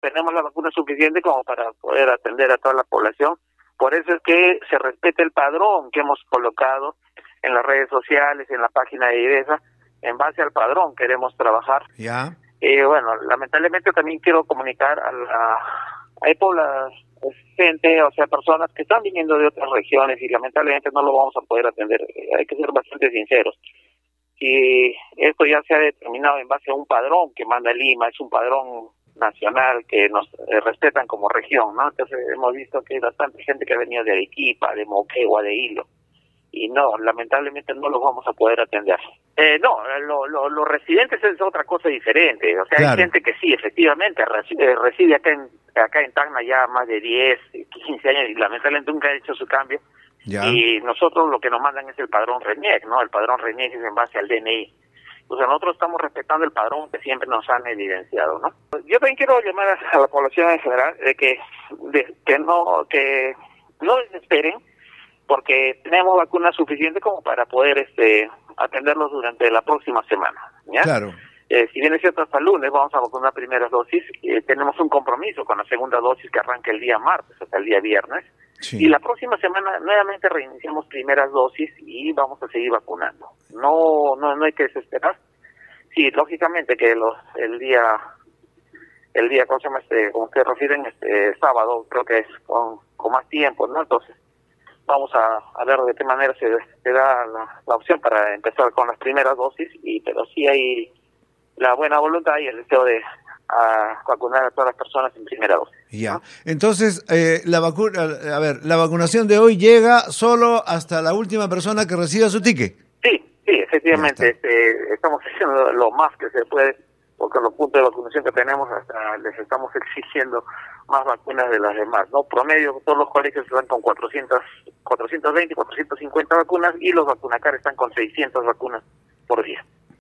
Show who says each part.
Speaker 1: tenemos la vacuna suficiente como para poder atender a toda la población. Por eso es que se respeta el padrón que hemos colocado en las redes sociales, en la página de IDESA. En base al padrón queremos trabajar.
Speaker 2: Ya.
Speaker 1: Bueno, lamentablemente también quiero comunicar hay gente, o sea, personas que están viniendo de otras regiones y lamentablemente no lo vamos a poder atender. Hay que ser bastante sinceros. Y esto ya se ha determinado en base a un padrón que manda Lima, es un padrón nacional que nos respetan como región, ¿no? Entonces hemos visto que hay bastante gente que ha venido de Arequipa, de Moquegua, de Hilo, y no, lamentablemente no los vamos a poder atender. Los residentes es otra cosa diferente, o sea,
Speaker 2: claro.
Speaker 1: Hay gente que sí, efectivamente, reside acá en Tacna ya más de 10, 15 años y lamentablemente nunca ha hecho su cambio.
Speaker 2: Ya.
Speaker 1: Y nosotros lo que nos mandan es el padrón RENIEC, ¿no? El padrón RENIEC es en base al DNI. O sea, nosotros estamos respetando el padrón que siempre nos han evidenciado, ¿no? Yo también quiero llamar a la población en general de que no desesperen, porque tenemos vacunas suficientes como para poder atenderlos durante la próxima semana, ¿ya?
Speaker 2: Claro.
Speaker 1: Si bien es cierto, hasta el lunes vamos a vacunar primeras dosis, tenemos un compromiso con la segunda dosis que arranca el día martes hasta el día viernes.
Speaker 2: Sí.
Speaker 1: Y la próxima semana nuevamente reiniciamos primeras dosis y vamos a seguir vacunando. No hay que desesperar. Sí, lógicamente que el día, ¿cómo se llama? Como ustedes refieren, sábado, creo que es con más tiempo, ¿no? Entonces, vamos a ver de qué manera se da la opción para empezar con las primeras dosis, pero sí hay la buena voluntad y el deseo de vacunar a todas las personas en primera dosis.
Speaker 2: Ya.
Speaker 1: ¿No?
Speaker 2: Entonces, la vacunación de hoy llega solo hasta la última persona que reciba su ticket.
Speaker 1: Sí, efectivamente. Estamos haciendo lo más que se puede, porque los puntos de vacunación que tenemos hasta les estamos exigiendo más vacunas de las demás, ¿no? Promedio, todos los colegios están con 420, 450 vacunas y los vacunacar están con 600 vacunas por día.